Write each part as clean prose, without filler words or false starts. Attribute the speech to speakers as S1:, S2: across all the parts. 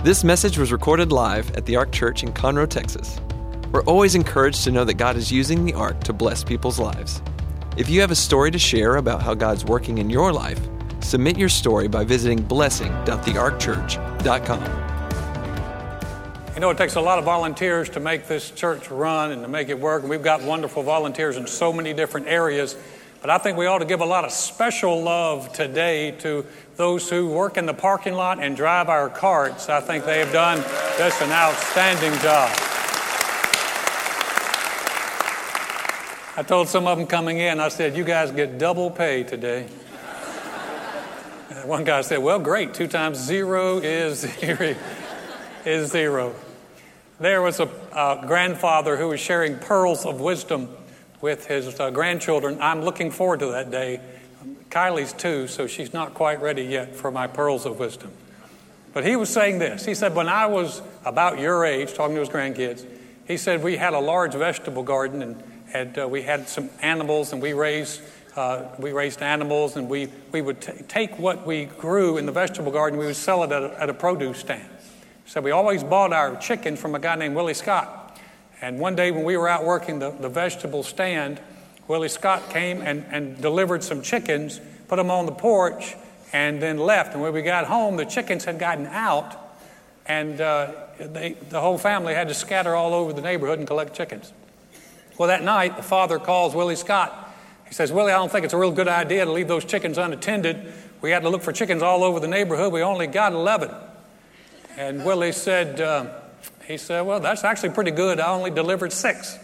S1: This message was recorded live at the Ark Church in Conroe, Texas. We're always encouraged to know that God is using the Ark to bless people's lives. If you have a story to share about how God's working in your life, submit your story by visiting blessing.thearkchurch.com.
S2: You know, it takes a lot of volunteers to make this church run and to make it work. And we've got wonderful volunteers in so many different areas. But I think we ought to give a lot of special love today to those who work in the parking lot and drive our carts. I think they have done just an outstanding job. I told some of them coming in, I said, you guys get double pay today. And one guy said, well, great, 2 times 0 is 0. There was a grandfather who was sharing pearls of wisdom with his grandchildren. I'm looking forward to that day. Kylie's 2, so she's not quite ready yet for my pearls of wisdom. But he was saying this. He said, when I was about your age, talking to his grandkids, he said we had a large vegetable garden and we had some animals, and we raised animals, and we would take what we grew in the vegetable garden, we would sell it at a produce stand. So we always bought our chicken from a guy named Willie Scott. And one day when we were out working the vegetable stand, Willie Scott came and delivered some chickens, put them on the porch, and then left. And when we got home, the chickens had gotten out, and the whole family had to scatter all over the neighborhood and collect chickens. Well, that night, the father calls Willie Scott. He says, Willie, I don't think it's a real good idea to leave those chickens unattended. We had to look for chickens all over the neighborhood. We only got 11. And Willie said, well, that's actually pretty good. I only delivered 6.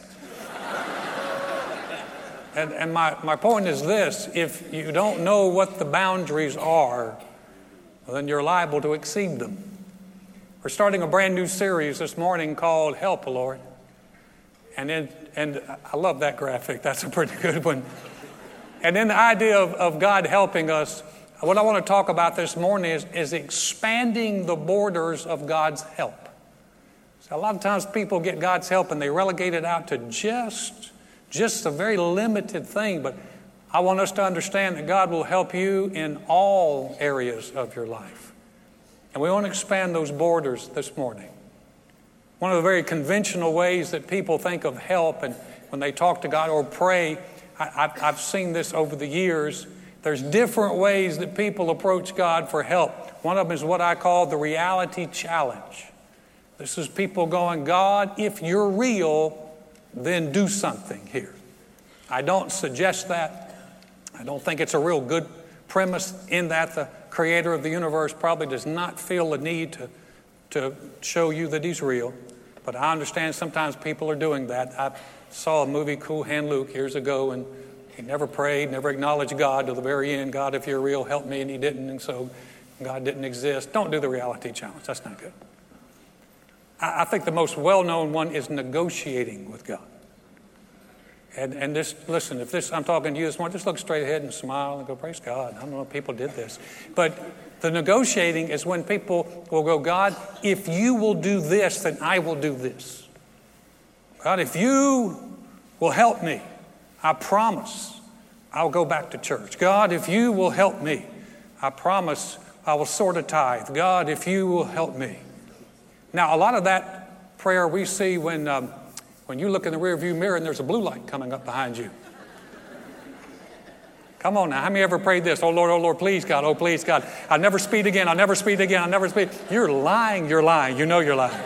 S2: And my point is this. If you don't know what the boundaries are, well, then you're liable to exceed them. We're starting a brand new series this morning called Help, Lord. And I love that graphic. That's a pretty good one. And then the idea of God helping us, what I want to talk about this morning is expanding the borders of God's help. So a lot of times people get God's help and they relegate it out to just a very limited thing. But I want us to understand that God will help you in all areas of your life. And we want to expand those borders this morning. One of the very conventional ways that people think of help, and when they talk to God or pray, I've seen this over the years. There's different ways that people approach God for help. One of them is what I call the reality challenge. This is people going, God, if you're real, then do something here. I don't suggest that. I don't think it's a real good premise in that the creator of the universe probably does not feel the need to show you that he's real. But I understand sometimes people are doing that. I saw a movie, Cool Hand Luke, years ago, and he never prayed, never acknowledged God till the very end. God, if you're real, help me. And he didn't, and so God didn't exist. Don't do the reality challenge. That's not good. I think the most well-known one is negotiating with God. And this, listen, if this, I'm talking to you this morning, just look straight ahead and smile and go, praise God. I don't know if people did this. But the negotiating is when people will go, God, if you will do this, then I will do this. God, if you will help me, I promise I'll go back to church. God, if you will help me, I promise I will sort a tithe. God, if you will help me. Now, a lot of that prayer we see when you look in the rearview mirror and there's a blue light coming up behind you. Come on now. How many ever prayed this? Oh, Lord, please, God. Oh, please, God. I'll never speed again. I'll never speed again. I'll never speed. You're lying. You're lying. You know you're lying.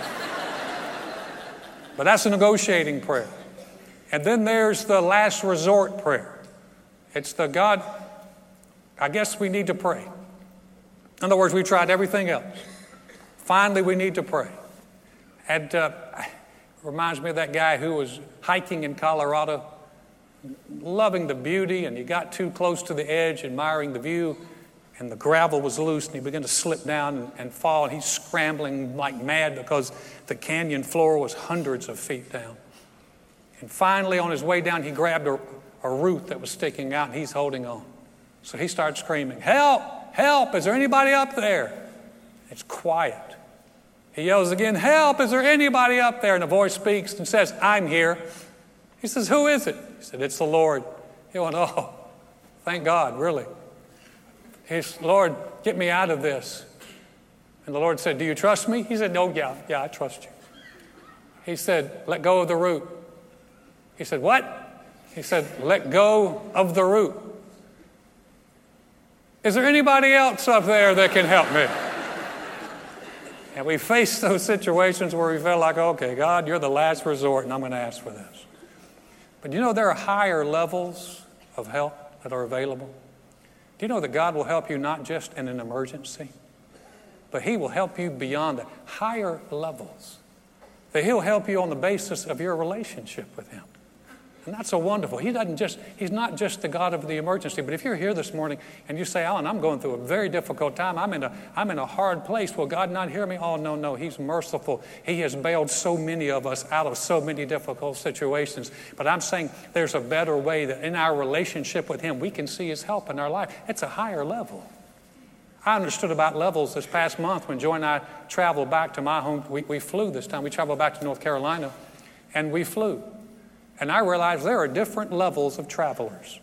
S2: But that's a negotiating prayer. And then there's the last resort prayer. It's the God, I guess we need to pray. In other words, we've tried everything else. Finally, we need to pray. And it reminds me of that guy who was hiking in Colorado, loving the beauty, and he got too close to the edge, admiring the view, and the gravel was loose, and he began to slip down and fall, and he's scrambling like mad because the canyon floor was hundreds of feet down. And finally, on his way down, he grabbed a root that was sticking out, and he's holding on. So he starts screaming, help, help, is there anybody up there? It's quiet. He yells again, help, is there anybody up there? And the voice speaks and says, I'm here. He says, who is it? He said, it's the Lord. He went, oh, thank God, really. He said, Lord, get me out of this. And the Lord said, do you trust me? He said, oh, yeah, I trust you. He said, let go of the root. He said, what? He said, let go of the root. Is there anybody else up there that can help me? And we face those situations where we feel like, okay, God, you're the last resort, and I'm going to ask for this. But you know there are higher levels of help that are available? Do you know that God will help you not just in an emergency, but He will help you beyond that? Higher levels. That He'll help you on the basis of your relationship with Him. And that's so wonderful. He's not just the God of the emergency. But if you're here this morning and you say, Alan, I'm going through a very difficult time. I'm in a hard place. Will God not hear me? Oh, no. He's merciful. He has bailed so many of us out of so many difficult situations. But I'm saying there's a better way that in our relationship with Him, we can see His help in our life. It's a higher level. I understood about levels this past month when Joy and I traveled back to my home. We flew this time. We traveled back to North Carolina, and we flew. And I realized there are different levels of travelers.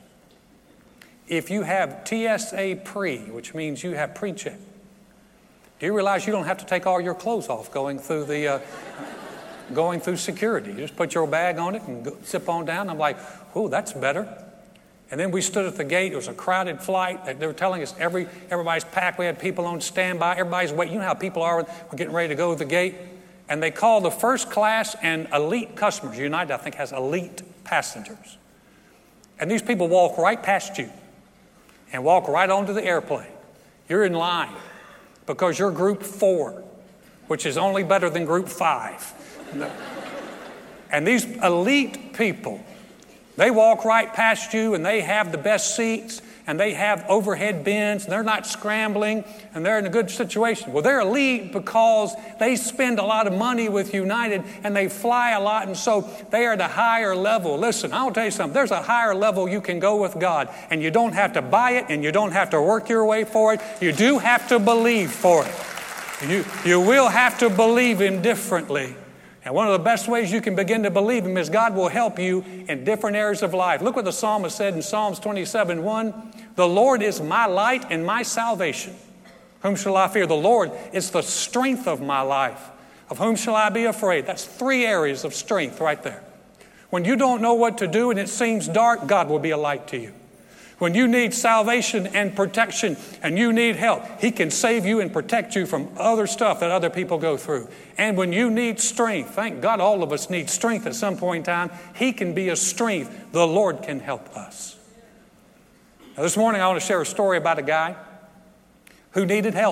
S2: If you have TSA pre, which means you have pre-check, do you realize you don't have to take all your clothes off going through security? You just put your bag on it and zip on down. I'm like, oh, that's better. And then we stood at the gate. It was a crowded flight. They were telling us everybody's packed. We had people on standby. Everybody's waiting. You know how people are when we're getting ready to go to the gate? And they call the first class and elite customers. United, I think, has elite passengers. And these people walk right past you and walk right onto the airplane. You're in line because you're group 4, which is only better than group 5. And these elite people, they walk right past you and they have the best seats and they have overhead bins and they're not scrambling and they're in a good situation. Well, they're elite because they spend a lot of money with United and they fly a lot, and so they are at a higher level. Listen, I'll tell you something. There's a higher level you can go with God, and you don't have to buy it and you don't have to work your way for it. You do have to believe for it. You will have to believe Him differently. And one of the best ways you can begin to believe Him is God will help you in different areas of life. Look what the psalmist said in Psalms 27:1. The Lord is my light and my salvation. Whom shall I fear? The Lord is the strength of my life. Of whom shall I be afraid? That's 3 areas of strength right there. When you don't know what to do and it seems dark, God will be a light to you. When you need salvation and protection and you need help, He can save you and protect you from other stuff that other people go through. And when you need strength, thank God all of us need strength at some point in time, He can be a strength. The Lord can help us. Now, this morning I want to share a story about a guy who needed help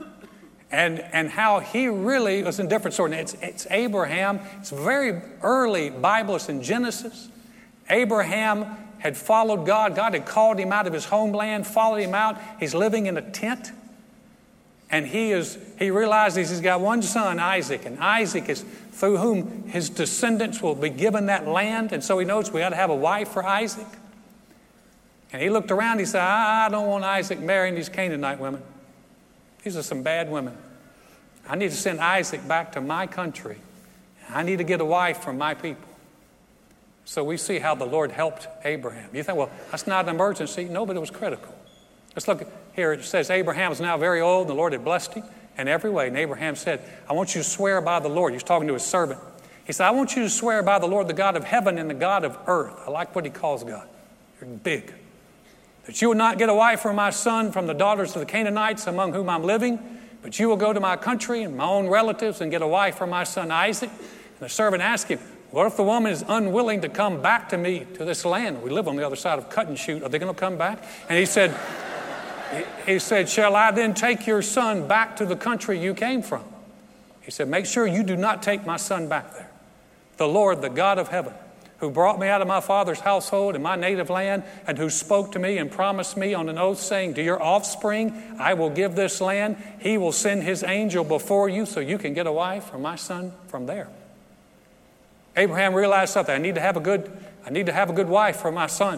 S2: and how he really was in a different sort. It's Abraham. It's very early Bible. It's in Genesis. Abraham had followed God. God had called him out of his homeland, followed him out. He's living in a tent. And he realizes he's got one son, Isaac. And Isaac is through whom his descendants will be given that land. And so he knows we got to have a wife for Isaac. And he looked around. He said, I don't want Isaac marrying these Canaanite women. These are some bad women. I need to send Isaac back to my country. I need to get a wife from my people. So we see how the Lord helped Abraham. You think, well, that's not an emergency. No, but it was critical. Let's look here. It says Abraham was now very old. The Lord had blessed him in every way. And Abraham said, I want you to swear by the Lord. He was talking to his servant. He said, I want you to swear by the Lord, the God of heaven and the God of earth. I like what he calls God. You're big. That you will not get a wife for my son from the daughters of the Canaanites among whom I'm living, but you will go to my country and my own relatives and get a wife for my son Isaac. And the servant asked him, what if the woman is unwilling to come back to me to this land? We live on the other side of Cut and Shoot. Are they going to come back? And he said, shall I then take your son back to the country you came from? He said, make sure you do not take my son back there. The Lord, the God of heaven, who brought me out of my father's household and my native land, and who spoke to me and promised me on an oath, saying, to your offspring I will give this land. He will send his angel before you so you can get a wife for my son from there. Abraham realized something. I need to have a good wife for my son.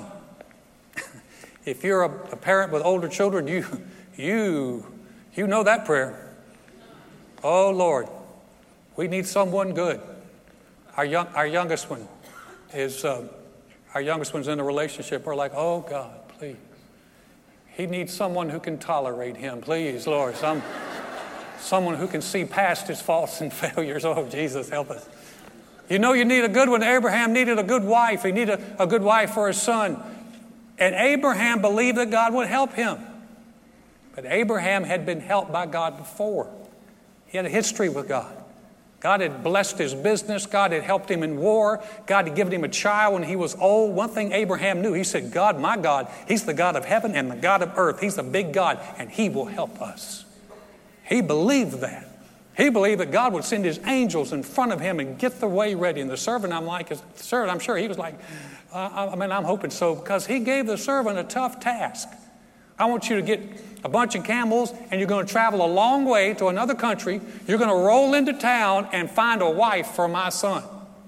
S2: If you're a parent with older children, you know that prayer. Oh Lord, we need someone good. Our youngest one is our youngest one's in a relationship. We're like, oh God, please. He needs someone who can tolerate him. Please, Lord. Someone who can see past his faults and failures. Oh, Jesus, help us. You know you need a good one. Abraham needed a good wife. He needed a good wife for his son. And Abraham believed that God would help him. But Abraham had been helped by God before. He had a history with God. God had blessed his business. God had helped him in war. God had given him a child when he was old. One thing Abraham knew, he said, God, my God, he's the God of heaven and the God of earth. He's a big God, and he will help us. He believed that. He believed that God would send his angels in front of him and get the way ready. And the servant, I'm sure he was like, I'm hoping so, because he gave the servant a tough task. I want you to get a bunch of camels, and you're going to travel a long way to another country. You're going to roll into town and find a wife for my son.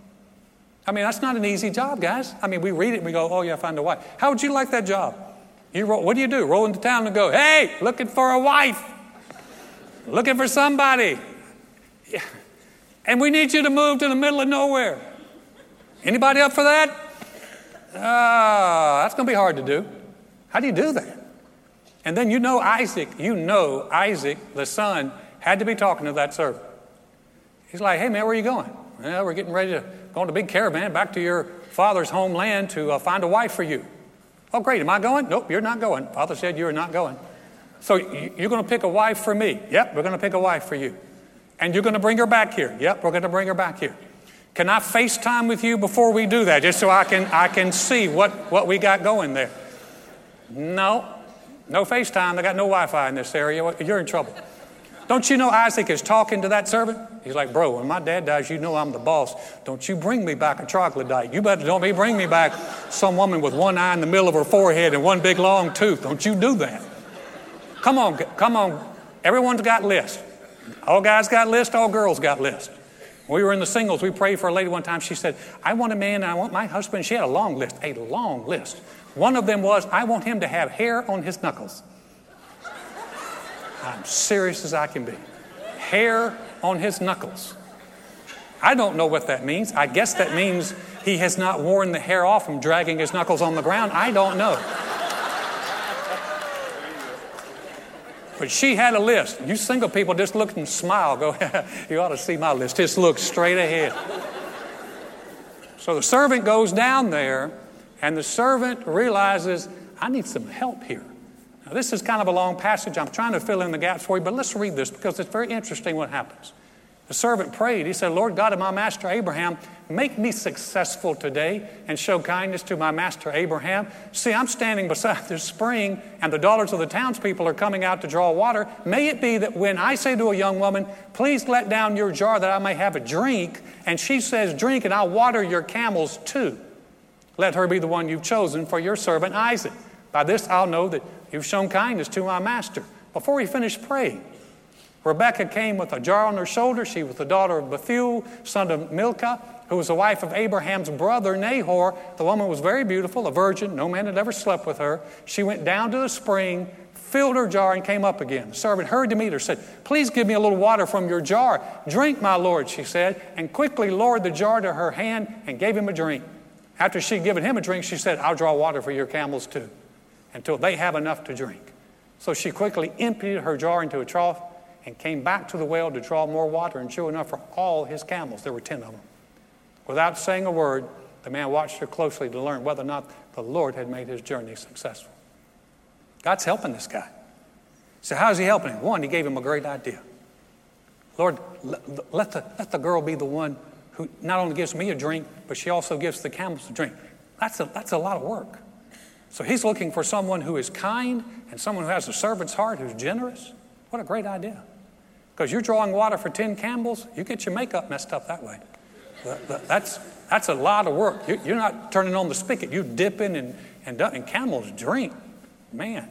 S2: I mean, that's not an easy job, guys. I mean, we read it and we go, oh, yeah, find a wife. How would you like that job? What do you do? Roll into town and go, hey, looking for a wife. Looking for somebody. And we need you to move to the middle of nowhere. Anybody up for that? That's going to be hard to do. How do you do that? And then Isaac, the son, had to be talking to that servant. He's like, hey, man, where are you going? Well, we're getting ready to go on a big caravan back to your father's homeland to find a wife for you. Oh, great. Am I going? Nope, you're not going. Father said you're not going. So you're going to pick a wife for me. Yep, we're going to pick a wife for you. And you're going to bring her back here. Yep, we're going to bring her back here. Can I FaceTime with you before we do that, just so I can see what we got going there? No FaceTime. They got no Wi-Fi in this area. You're in trouble. Don't you know Isaac is talking to that servant? He's like, bro, when my dad dies, you know I'm the boss. Don't you bring me back a troglodyte. You better don't bring me back some woman with one eye in the middle of her forehead and one big long tooth. Don't you do that. Come on. Everyone's got lists. All guys got lists, all girls got lists. We were in the singles. We prayed for a lady one time. She said, I want a man and I want my husband. She had a long list. One of them was, I want him to have hair on his knuckles. I'm serious as I can be. Hair on his knuckles. I don't know what that means. I guess that means he has not worn the hair off from dragging his knuckles on the ground. I don't know. But she had a list. You single people just look and smile. Go, you ought to see my list. Just look straight ahead. So the servant goes down there, and the servant realizes, I need some help here. Now, this is kind of a long passage. I'm trying to fill in the gaps for you, but let's read this because it's very interesting what happens. The servant prayed. He said, Lord God of my master Abraham, make me successful today and show kindness to my master Abraham. See, I'm standing beside this spring and the daughters of the townspeople are coming out to draw water. May it be that when I say to a young woman, please let down your jar that I may have a drink, and she says, drink, and I'll water your camels too. Let her be the one you've chosen for your servant Isaac. By this I'll know that you've shown kindness to my master. Before he finished praying, Rebekah came with a jar on her shoulder. She was the daughter of Bethuel, son of Milcah, who was the wife of Abraham's brother Nahor. The woman was very beautiful, a virgin. No man had ever slept with her. She went down to the spring, filled her jar, and came up again. The servant hurried to meet her, said, please give me a little water from your jar. Drink, my lord, she said, and quickly lowered the jar to her hand and gave him a drink. After she'd given him a drink, she said, I'll draw water for your camels too, until they have enough to drink. So she quickly emptied her jar into a trough and came back to the well to draw more water, and sure enough, for all his camels, there were 10 of them. Without saying a word, the man watched her closely to learn whether or not the Lord had made his journey successful. God's helping this guy. So how's he helping him? One, he gave him a great idea. Lord, let the girl be the one who not only gives me a drink, but she also gives the camels a drink. That's a lot of work. So he's looking for someone who is kind and someone who has a servant's heart, who's generous. What a great idea. Because you're drawing water for 10 camels, you get your makeup messed up that way. That's a lot of work. You're not turning on the spigot. You dip in and camels drink. Man.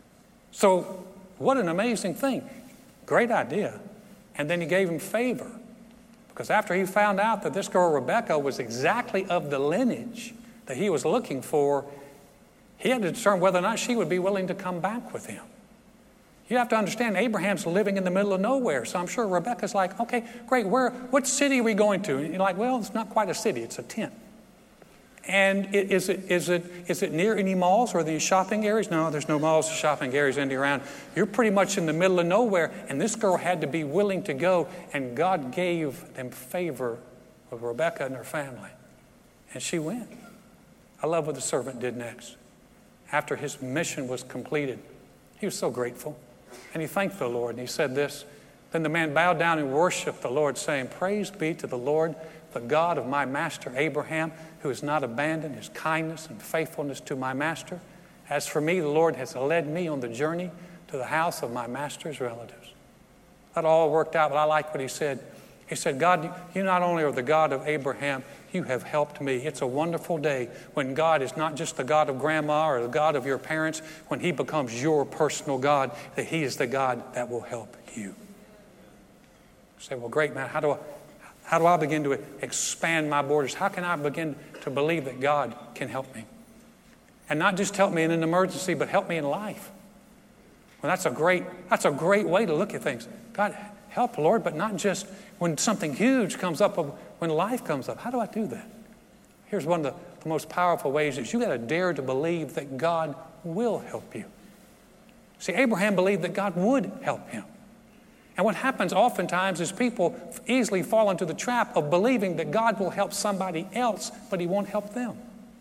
S2: So what an amazing thing. Great idea. And then he gave him favor. Because after he found out that this girl Rebekah was exactly of the lineage that he was looking for, he had to determine whether or not she would be willing to come back with him. You have to understand, Abraham's living in the middle of nowhere. So I'm sure Rebekah's like, okay, great, what city are we going to? And you're like, well, it's not quite a city, it's a tent. And is it near any malls or these shopping areas? No, there's no malls or shopping areas any around. You're pretty much in the middle of nowhere. And this girl had to be willing to go. And God gave them favor with Rebecca and her family. And she went. I love what the servant did next. After his mission was completed, he was so grateful. And he thanked the Lord. And he said this. Then the man bowed down and worshiped the Lord, saying, "Praise be to the Lord, the God of my master Abraham, who has not abandoned his kindness and faithfulness to my master. As for me, the Lord has led me on the journey to the house of my master's relatives." That all worked out, but I like what he said. He said, "God, you not only are the God of Abraham, you have helped me." It's a wonderful day when God is not just the God of grandma or the God of your parents, when he becomes your personal God, that he is the God that will help you. You say, "Well, great, man, how do I begin to expand my borders? How can I begin to believe that God can help me? And not just help me in an emergency, but help me in life." Well, that's a great way to look at things. God, help, Lord, but not just when something huge comes up, when life comes up. How do I do that? Here's one of the most powerful ways is you got to dare to believe that God will help you. See, Abraham believed that God would help him. And what happens oftentimes is people easily fall into the trap of believing that God will help somebody else, but he won't help them.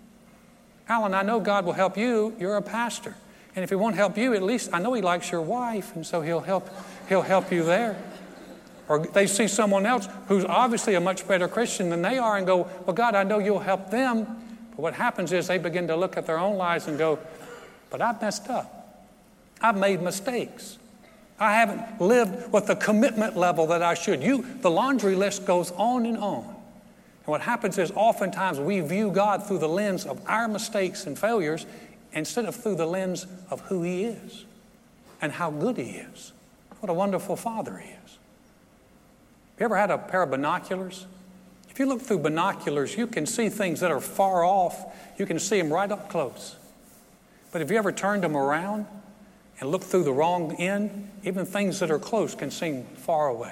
S2: Alan, I know God will help you. You're a pastor. And if he won't help you, at least I know he likes your wife, and so he'll help you there. Or they see someone else who's obviously a much better Christian than they are and go, "Well, God, I know you'll help them." But what happens is they begin to look at their own lives and go, "But I've messed up. I've made mistakes. I haven't lived with the commitment level that I should." The laundry list goes on and on. And what happens is oftentimes we view God through the lens of our mistakes and failures instead of through the lens of who he is and how good he is. What a wonderful Father he is. Have you ever had a pair of binoculars? If you look through binoculars, you can see things that are far off. You can see them right up close. But have you ever turned them around and look through the wrong end? Even things that are close can seem far away.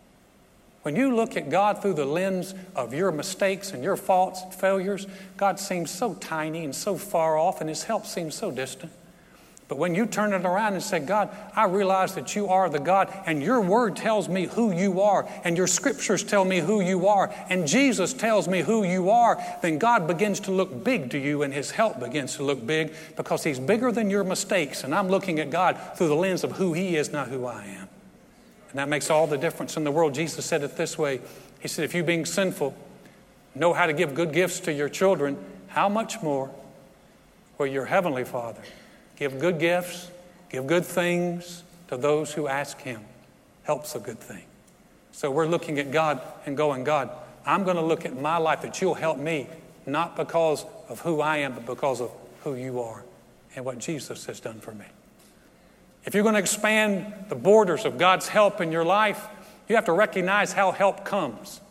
S2: When you look at God through the lens of your mistakes and your faults and failures, God seems so tiny and so far off, and his help seems so distant. But when you turn it around and say, "God, I realize that you are the God, and your word tells me who you are, and your scriptures tell me who you are, and Jesus tells me who you are," then God begins to look big to you, and his help begins to look big because he's bigger than your mistakes. And I'm looking at God through the lens of who he is, not who I am. And that makes all the difference in the world. Jesus said it this way. He said, "If you being sinful know how to give good gifts to your children, how much more will your heavenly Father give good gifts, give good things to those who ask him?" Help's a good thing. So we're looking at God and going, "God, I'm going to look at my life that you'll help me, not because of who I am, but because of who you are and what Jesus has done for me." If you're going to expand the borders of God's help in your life, you have to recognize how help comes.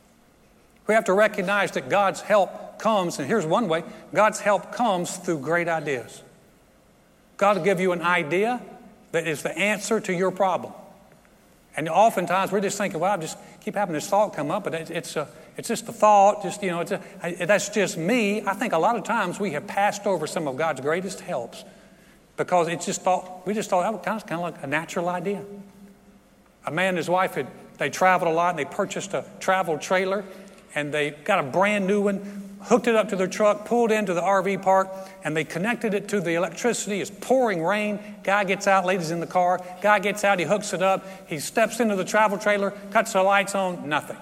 S2: We have to recognize that God's help comes, and here's one way. God's help comes through great ideas. God will give you an idea that is the answer to your problem. And oftentimes we're just thinking, "Well, I just keep having this thought come up," but it's just a thought. That's just me. I think a lot of times we have passed over some of God's greatest helps because we just thought that was kind of like a natural idea. A man and his wife they traveled a lot, and they purchased a travel trailer, and they got a brand new one, hooked it up to their truck, pulled into the RV park, and they connected it to the electricity. It's pouring rain. Guy gets out, ladies in the car. Guy gets out, he hooks it up. He steps into the travel trailer, cuts the lights on, nothing.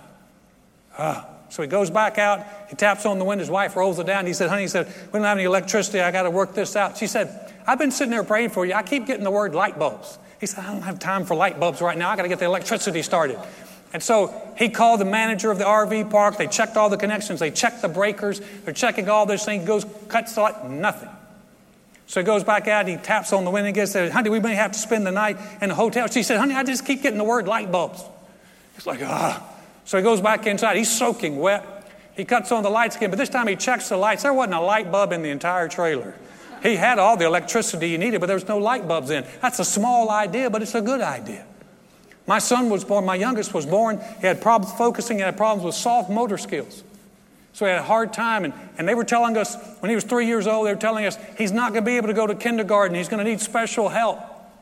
S2: So he goes back out, he taps on the window, his wife rolls it down. He said, "Honey," he said, "we don't have any electricity, I got to work this out." She said, "I've been sitting there praying for you. I keep getting the word light bulbs." He said, "I don't have time for light bulbs right now. I got to get the electricity started." And so he called the manager of the RV park. They checked all the connections. They checked the breakers. They're checking all this thing. He goes, cuts the light, nothing. So he goes back out. He taps on the window and gets there. "Honey, we may have to spend the night in the hotel." She said, "Honey, I just keep getting the word light bulbs." He's like, So he goes back inside. He's soaking wet. He cuts on the lights again, but this time he checks the lights. There wasn't a light bulb in the entire trailer. He had all the electricity he needed, but there was no light bulbs in. That's a small idea, but it's a good idea. My son was born, my youngest was born. He had problems focusing, he had problems with soft motor skills. So he had a hard time, and they were telling us, when he was 3 years old, they were telling us he's not going to be able to go to kindergarten. He's going to need special help.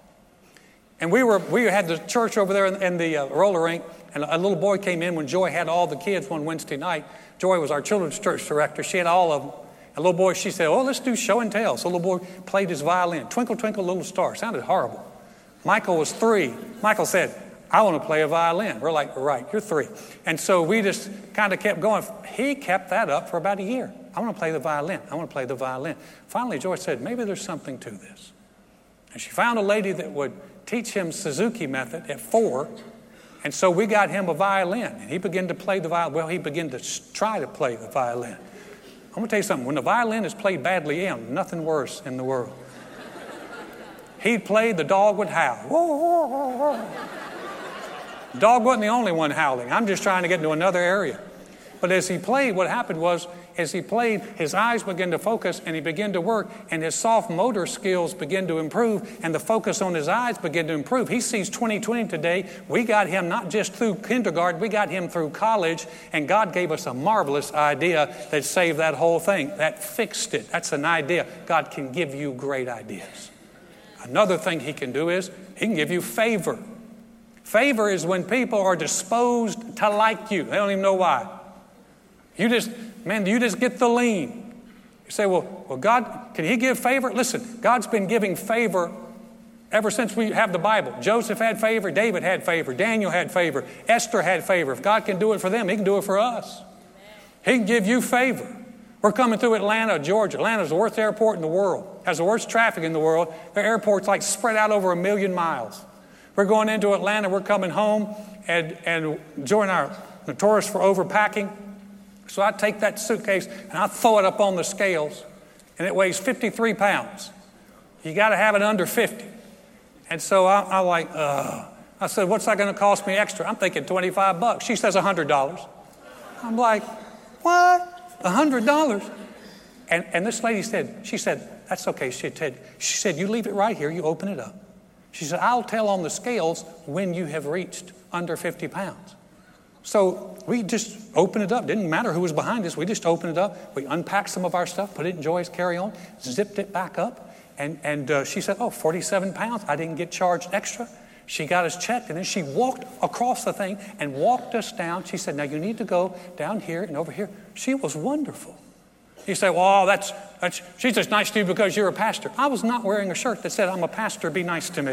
S2: And we had the church over there in the roller rink, and a little boy came in when Joy had all the kids one Wednesday night. Joy was our children's church director. She had all of them. A little boy, she said, oh, let's do show and tell. So the little boy played his violin. Twinkle, twinkle, little star. Sounded horrible. Michael was 3. Michael said, I want to play a violin. We're like, right, you're 3. And so we just kind of kept going. He kept that up for about a year. I want to play the violin. I want to play the violin. Finally, Joy said, maybe there's something to this. And she found a lady that would teach him Suzuki method at 4. And so we got him a violin. And he began to play the violin. Well, he began to try to play the violin. I'm going to tell you something. When the violin is played badly, nothing worse in the world. He played, the dog would howl. The dog wasn't the only one howling. I'm just trying to get into another area. But as he played, what happened was, as he played, his eyes began to focus and he began to work, and his soft motor skills began to improve, and the focus on his eyes began to improve. He sees 20/20 today. We got him not just through kindergarten, we got him through college, and God gave us a marvelous idea that saved that whole thing, that fixed it. That's an idea. God can give you great ideas. Another thing he can do is he can give you favor. Favor is when people are disposed to like you. They don't even know why. You just get the lean. You say, well, God, can he give favor? Listen, God's been giving favor ever since we have the Bible. Joseph had favor. David had favor. Daniel had favor. Esther had favor. If God can do it for them, he can do it for us. He can give you favor. We're coming through Atlanta, Georgia. Atlanta's the worst airport in the world. Has the worst traffic in the world. Their airport's like spread out over 1 million miles. We're going into Atlanta. We're coming home, and Joy and I are notorious for overpacking. So I take that suitcase and I throw it up on the scales, and it weighs 53 pounds. You got to have it under 50. And so I said, what's that going to cost me extra? I'm thinking $25. She says $100. I'm like, what? $100? And this lady said, that's okay. She said, you leave it right here. You open it up. She said, I'll tell on the scales when you have reached under 50 pounds. So we just opened it up. Didn't matter who was behind us. We just opened it up. We unpacked some of our stuff, put it in Joy's carry-on, zipped it back up. And she said, 47 pounds. I didn't get charged extra. She got us checked, and then she walked across the thing and walked us down. She said, now you need to go down here and over here. She was wonderful. You say, well, she's just nice to you because you're a pastor. I was not wearing a shirt that said, I'm a pastor, be nice to me.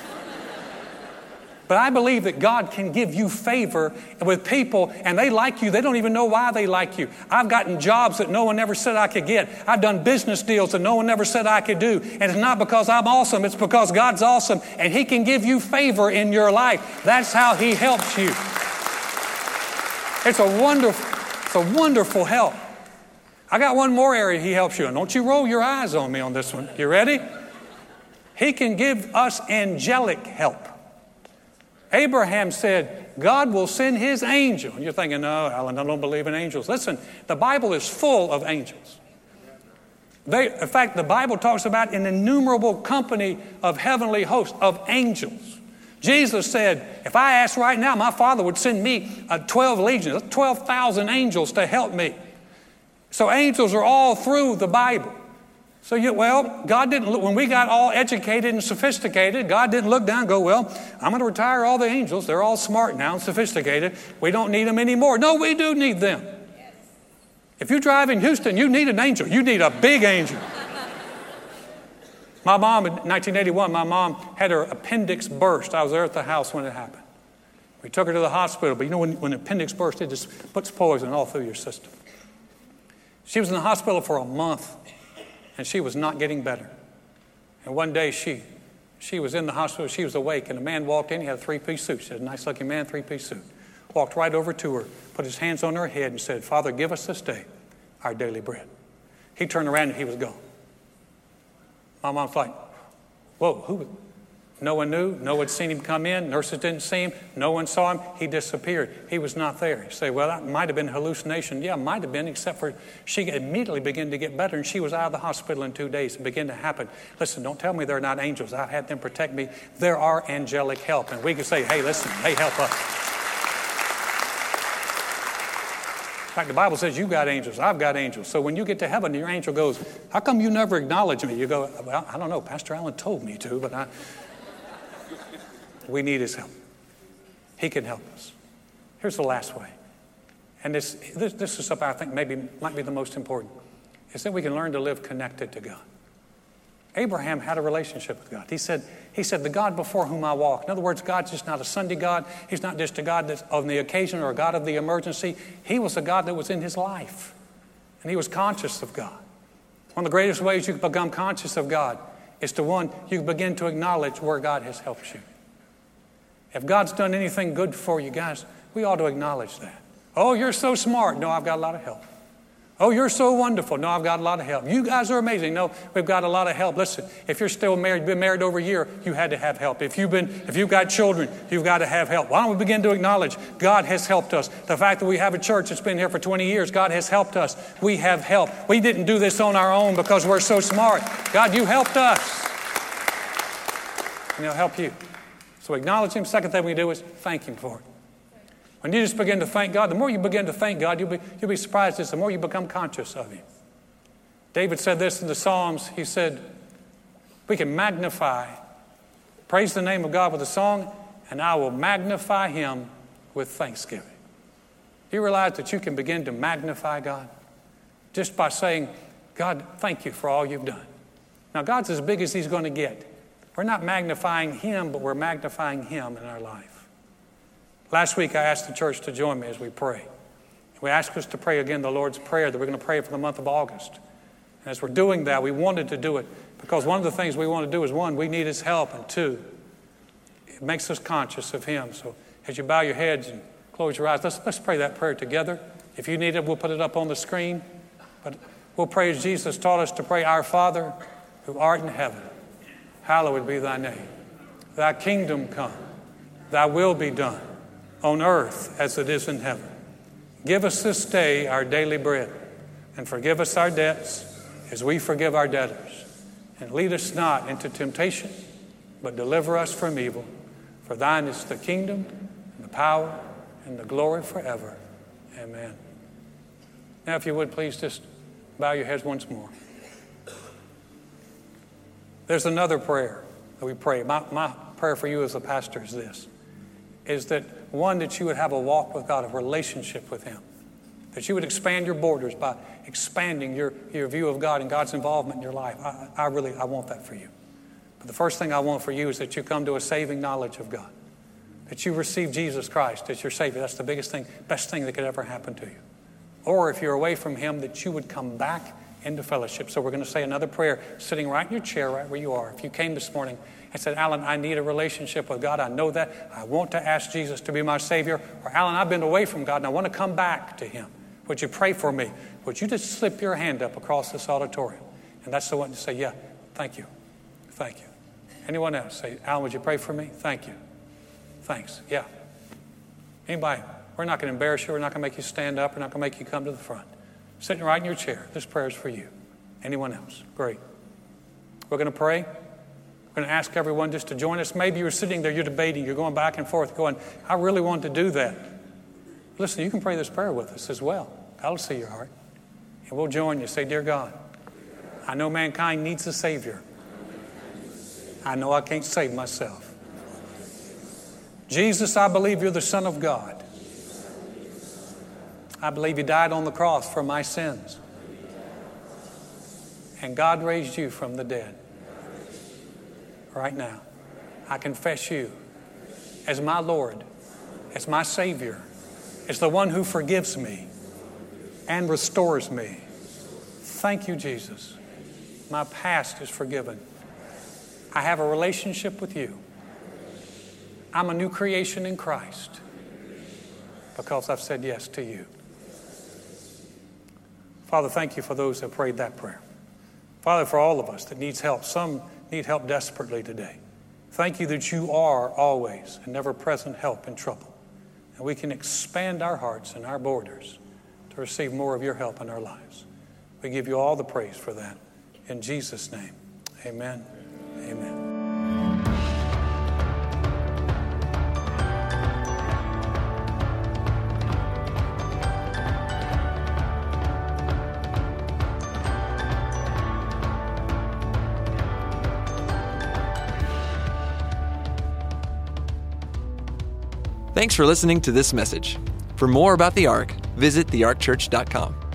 S2: But I believe that God can give you favor with people, and they like you. They don't even know why they like you. I've gotten jobs that no one ever said I could get. I've done business deals that no one ever said I could do. And it's not because I'm awesome. It's because God's awesome, and he can give you favor in your life. That's how he helps you. It's a wonderful help. I got one more area he helps you in. Don't you roll your eyes on me on this one. You ready? He can give us angelic help. Abraham said, God will send his angel. And you're thinking, no, Alan, I don't believe in angels. Listen, the Bible is full of angels. In fact, the Bible talks about an innumerable company of heavenly hosts, of angels. Jesus said, if I asked right now, my Father would send me 12 legions, 12,000 angels to help me. So angels are all through the Bible. So, God didn't look, when we got all educated and sophisticated, God didn't look down and go, well, I'm going to retire all the angels. They're all smart now and sophisticated. We don't need them anymore. No, we do need them. Yes. If you drive in Houston, you need an angel. You need a big angel. My mom, in 1981, my mom had her appendix burst. I was there at the house when it happened. We took her to the hospital. But when the appendix burst, it just puts poison all through your system. She was in the hospital for a month. And she was not getting better. And one day she was in the hospital, she was awake, and a man walked in, he had a 3-piece suit. She had a nice-looking man, 3-piece suit. Walked right over to her, put his hands on her head and said, Father, give us this day our daily bread. He turned around and he was gone. My mom's like, whoa, who was? No one knew. No one had seen him come in. Nurses didn't see him. No one saw him. He disappeared. He was not there. You say, well, that might have been hallucination. Yeah, might have been, except for she immediately began to get better, and she was out of the hospital in 2 days. It began to happen. Listen, don't tell me they're not angels. I've had them protect me. There are angelic help. And we can say, hey, listen, they help us. fact, the Bible says you've got angels, I've got angels. So when you get to heaven, your angel goes, how come you never acknowledge me? You go, well, I don't know, Pastor Allen told me to, but we need his help. He can help us. Here's the last way. And this is something I think might be the most important, is that we can learn to live connected to God. Abraham had a relationship with God. He said, the God before whom I walk. In other words, God's just not a Sunday God. He's not just a God that's on the occasion or a God of the emergency. He was a God that was in his life. And he was conscious of God. One of the greatest ways you can become conscious of God is you begin to acknowledge where God has helped you. If God's done anything good for you, guys, we ought to acknowledge that. Oh, you're so smart. No, I've got a lot of help. Oh, you're so wonderful. No, I've got a lot of help. You guys are amazing. No, we've got a lot of help. Listen, if you're still married, been married over a year, you had to have help. If you've got children, you've got to have help. Why don't we begin to acknowledge God has helped us? The fact that we have a church that's been here for 20 years, God has helped us. We have help. We didn't do this on our own because we're so smart. God, you helped us. And he'll help you. So acknowledge him. Second thing we do is thank him for it. When you just begin to thank God, the more you begin to thank God, you'll be surprised the more you become conscious of him. David said this in the Psalms. He said, we can praise the name of God with a song, and I will magnify him with thanksgiving. Do you realize that you can begin to magnify God just by saying, God, thank you for all you've done. Now, God's as big as he's going to get. We're not magnifying him, but we're magnifying him in our life. Last week, I asked the church to join me as we pray. We asked us to pray again the Lord's Prayer that we're going to pray for the month of August. And as we're doing that, we wanted to do it because one of the things we want to do is, one, we need his help, and two, it makes us conscious of him. So as you bow your heads and close your eyes, let's pray that prayer together. If you need it, we'll put it up on the screen. But we'll pray as Jesus taught us to pray, Our Father, who art in heaven, hallowed be thy name. Thy kingdom come, thy will be done, on earth as it is in heaven. Give us this day our daily bread, and forgive us our debts as we forgive our debtors. And lead us not into temptation, but deliver us from evil. For thine is the kingdom, and the power, and the glory forever. Amen. Now, if you would, please just bow your heads once more. There's another prayer that we pray. My prayer for you as a pastor is this, is that one, that you would have a walk with God, a relationship with him. That you would expand your borders by expanding your view of God and God's involvement in your life. I want that for you. But the first thing I want for you is that you come to a saving knowledge of God. That you receive Jesus Christ as your Savior. That's the biggest thing, best thing that could ever happen to you. Or if you're away from him, that you would come back into fellowship. So we're going to say another prayer sitting right in your chair, right where you are. If you came this morning and said, Alan, I need a relationship with God. I know that. I want to ask Jesus to be my Savior. Or Alan, I've been away from God and I want to come back to him. Would you pray for me? Would you just slip your hand up across this auditorium? And that's the one to say, yeah, thank you. Thank you. Anyone else? Say, Alan, would you pray for me? Thank you. Thanks. Yeah. Anybody? We're not going to embarrass you. We're not going to make you stand up. We're not going to make you come to the front. Sitting right in your chair. This prayer is for you. Anyone else? Great. We're going to pray. We're going to ask everyone just to join us. Maybe you're sitting there, you're debating, you're going back and forth, going, I really want to do that. Listen, you can pray this prayer with us as well. God will see your heart. And we'll join you. Say, Dear God, I know mankind needs a Savior. I know I can't save myself. Jesus, I believe you're the Son of God. I believe you died on the cross for my sins. And God raised you from the dead. Right now, I confess you as my Lord, as my Savior, as the one who forgives me and restores me. Thank you, Jesus. My past is forgiven. I have a relationship with you. I'm a new creation in Christ because I've said yes to you. Father, thank you for those that prayed that prayer. Father, for all of us that needs help, some need help desperately today. Thank you that you are always and never present help in trouble. And we can expand our hearts and our borders to receive more of your help in our lives. We give you all the praise for that. In Jesus' name, amen. Amen.
S1: Thanks for listening to this message. For more about the Ark, visit thearkchurch.com.